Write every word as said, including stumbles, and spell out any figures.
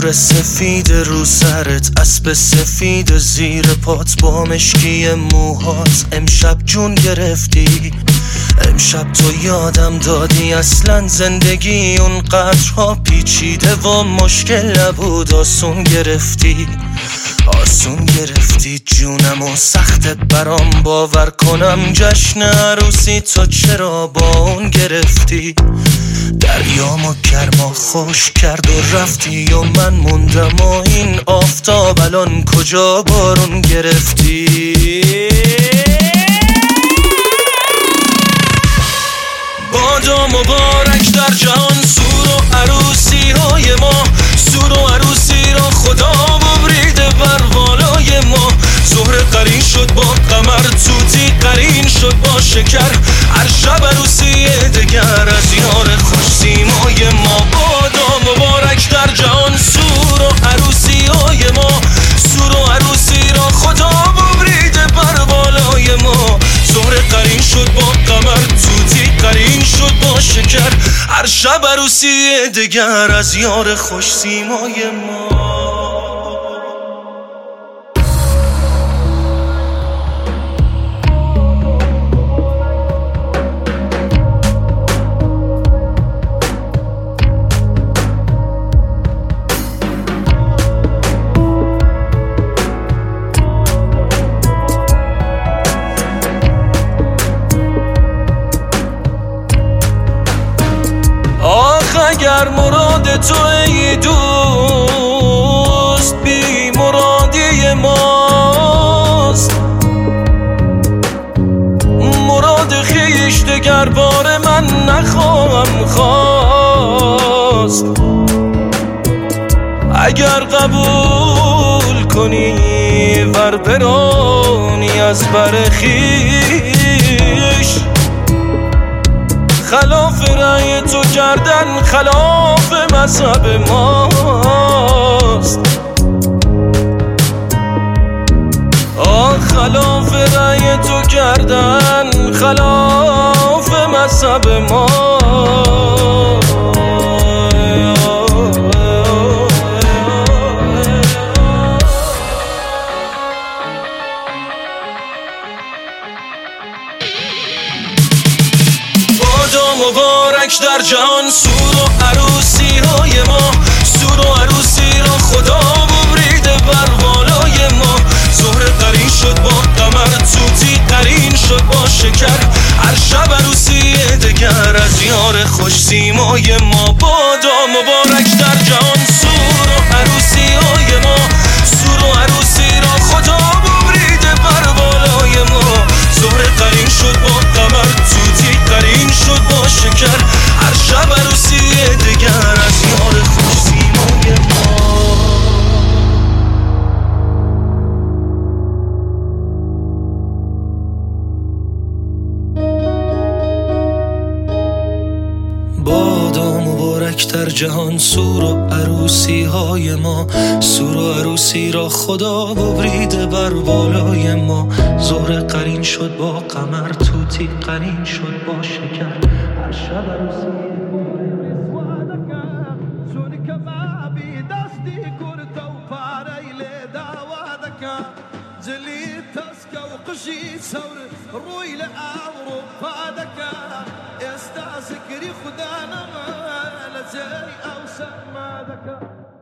ابر سفید رو سرت، اسب سفید زیر پات، با مشکی موهات امشب جون گرفتی. امشب تو یادم دادی اصلا زندگی اونقدرها پیچیده و مشکل نبود، آسون گرفتی آسون گرفتی جونم و سخت برام باور کنم جشن عروسی تو چرا با اون گرفتی. دریامو گرما خوش کرد و رفتی و من موندم و این آفتاب الان کجا بارون گرفتی. بادا مبارک در جهان سور و عروسی های ما، سور و عروسی را خدا ببریده بر بالای ما. زهره قرین شد با قمر، توتی قرین شد با شکر، هر شب عروسی دگر از یار خوش سیمای ما. بادا مبارک در جهان سور و عروسی های ما، سور و عروسی را خدا ببریده بر بالای ما. زهره قرین شد با قمر، توتی قرین شد با شکر، هر شب عروسی دگر از یار خوش سیمای ما. اگر مراد تو ای دوست بی مرادی ماست، مراد خیش دگر بار من نخواهم خواست. اگر قبول کنی ور برانی از بر خیش، خلاف رأی تو کردن خلاف مذهب ماست. آه خلاف رأی تو کردن خلاف مذهب ماست. مبارک در جهان سور و عروسی های ما، سور و عروسی را خدا ببریده بر بالای ما. زهره قرین شد با قمر، توتی قرین شد با شکر، هر شب عروسی دگر از یار خوش سیمای ما. بادا مبارک در جهان سور و عروسی های ما، سور و عروسی را خدا ببریده بر بالای ما. زهره قرین شد با قمر، توتی قرین شد با شکر، هر شب عروسی دگر از یار خوش سیمای ما. بادا مبارک در جهان سور و عروسی های ما، سور و عروسی را خدا ببریده بر بالای ما. زهره قرین شد با قمر، توتی قرین شد با شکر، هر شب عروسی روی لأمرو فادك يستعسكري خدانا ما لزي أو سمادك.